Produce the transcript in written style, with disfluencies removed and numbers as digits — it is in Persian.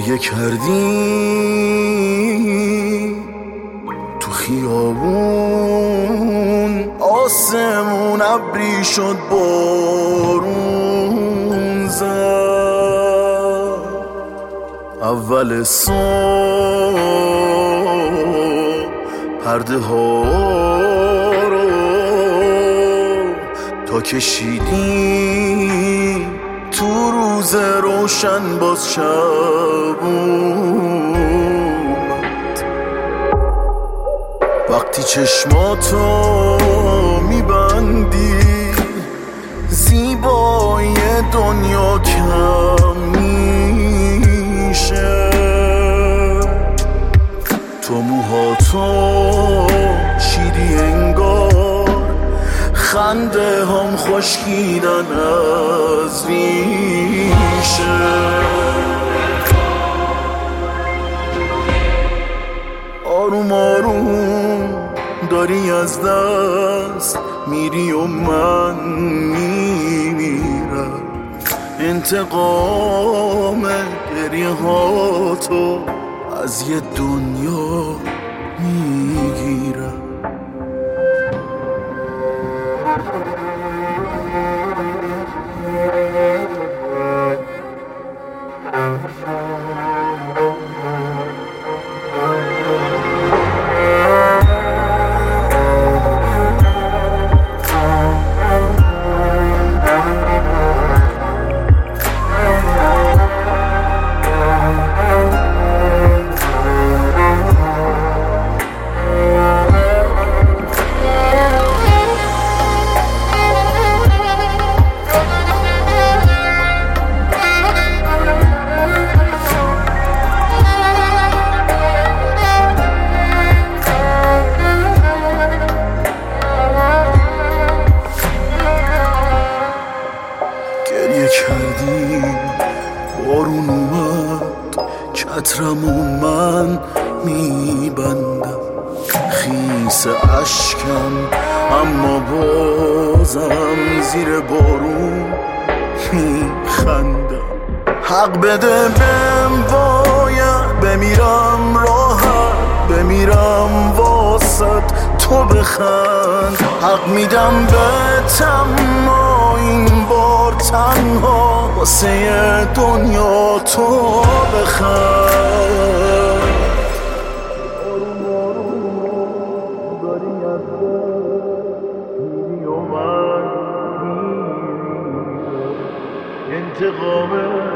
گریه کردیم تو خیابون، آسمون ابری شد بارون زد. اول صبح پرده ها رو تا کشیدیم تو روز روشن، باز شب اومد. وقتی چشماتو میبندی زیبایی دنیا کم میشه. تو موهاتو چیدی انگار، خنده هم خشکیدن از ریشه. آروم آروم داری از دست میری و من میمیرم. انتقام گریه هاتو از یه دنیا میگیرم. کردیم بارون اومد، چترمو من میبندم، خیس اشکم اما بازم زیر بارون میخندم. حق بده بهم، باید بمیرم راحت، بمیرم واسط تو بخند. حق میدم بهت اما این بار تنها واسه دنیا تو بخند. آروم آروم داری از میری و من میریم، انتقام